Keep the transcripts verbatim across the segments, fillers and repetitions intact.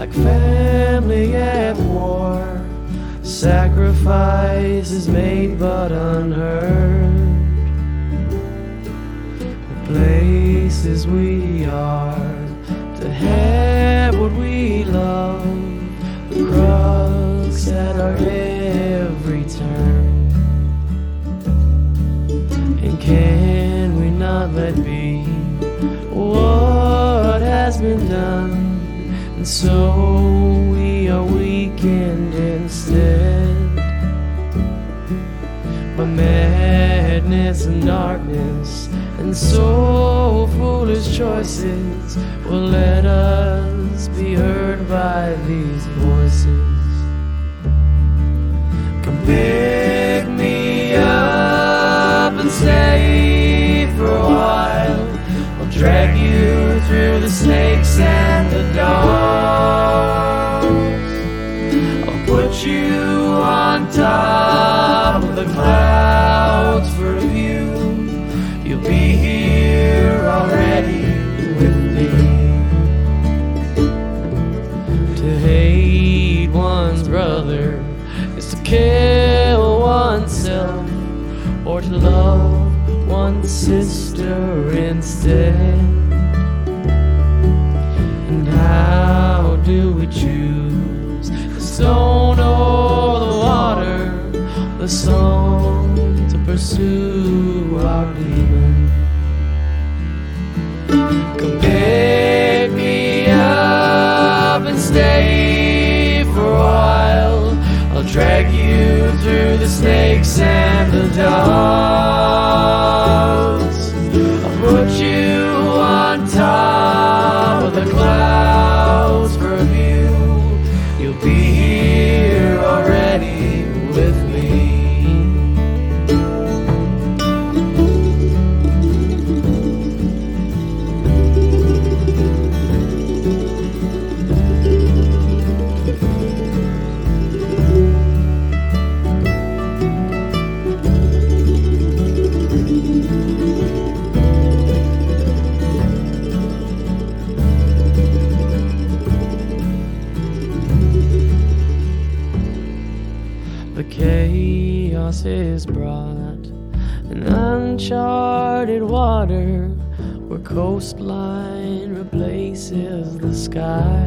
like family at war. Sacrifice is made but unheard. The places we are to have what we love, the crux at our every turn. And can we not let be what has been done? And so we are weakened instead by madness and darkness, and so foolish choices will let us be heard by these voices. Come pick me up and stay for a while. I'll drag you through the snakes and the dogs. I'll put you on top of the clouds for a view. You'll be here already with me. To hate one's brother is to kill oneself, or to love one's sister instead. And how do we choose the stone or the water, the song to pursue our demon? Come pick me up and stay for a while. I'll drag you through the snakes and the dogs. I'll put you on top of the clouds for a view. You'll be here already with me. The chaos is brought in uncharted water, where coastline replaces the sky.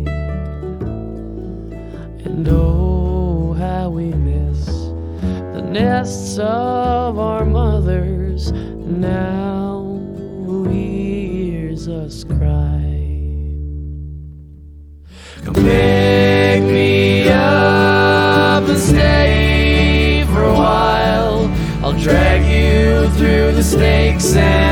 And oh, how we miss the nests of our mothers now who hears us cry. Come pick me up and stay for a while. I'll drag you through the snakes and